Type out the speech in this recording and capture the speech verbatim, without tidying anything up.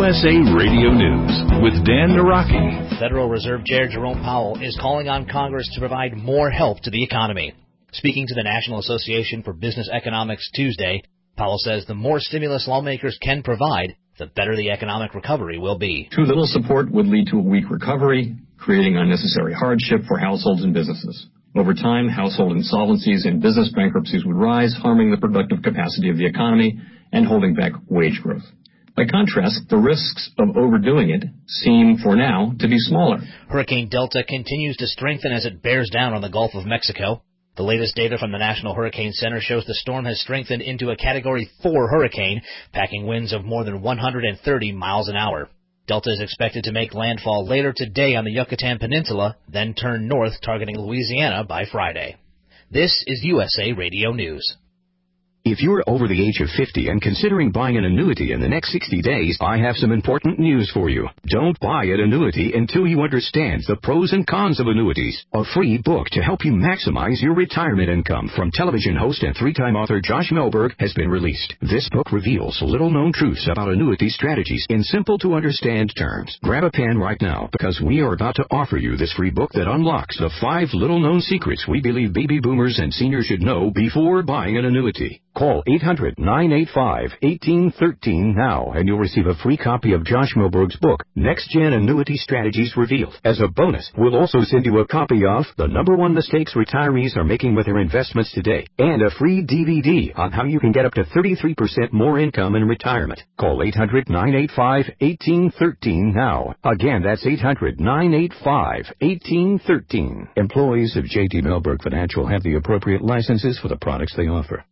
U S A Radio News with Dan Naraki. Federal Reserve Chair Jerome Powell is calling on Congress to provide more help to the economy. Speaking to the National Association for Business Economics Tuesday, Powell says the more stimulus lawmakers can provide, the better the economic recovery will be. Too little support would lead to a weak recovery, creating unnecessary hardship for households and businesses. Over time, household insolvencies and business bankruptcies would rise, harming the productive capacity of the economy and holding back wage growth. By contrast, the risks of overdoing it seem, for now, to be smaller. Hurricane Delta continues to strengthen as it bears down on the Gulf of Mexico. The latest data from the National Hurricane Center shows the storm has strengthened into a Category four hurricane, packing winds of more than one hundred thirty miles an hour. Delta is expected to make landfall later today on the Yucatan Peninsula, then turn north, targeting Louisiana by Friday. This is U S A Radio News. If you're over the age of fifty and considering buying an annuity in the next sixty days, I have some important news for you. Don't buy an annuity until you understand the pros and cons of annuities. A free book to help you maximize your retirement income from television host and three-time author Josh Melberg has been released. This book reveals little-known truths about annuity strategies in simple-to-understand terms. Grab a pen right now, because we are about to offer you this free book that unlocks the five little-known secrets we believe baby boomers and seniors should know before buying an annuity. Call eight hundred, nine eight five, one eight one three now, and you'll receive a free copy of Josh Melberg's book, Next Gen Annuity Strategies Revealed. As a bonus, we'll also send you a copy of The Number One Mistakes Retirees Are Making with Their Investments Today, and a free D V D on how you can get up to thirty-three percent more income in retirement. Call eight hundred, nine eight five, one eight one three now. Again, that's eight hundred, nine eight five, one eight one three. Employees of J D Melberg Financial have the appropriate licenses for the products they offer.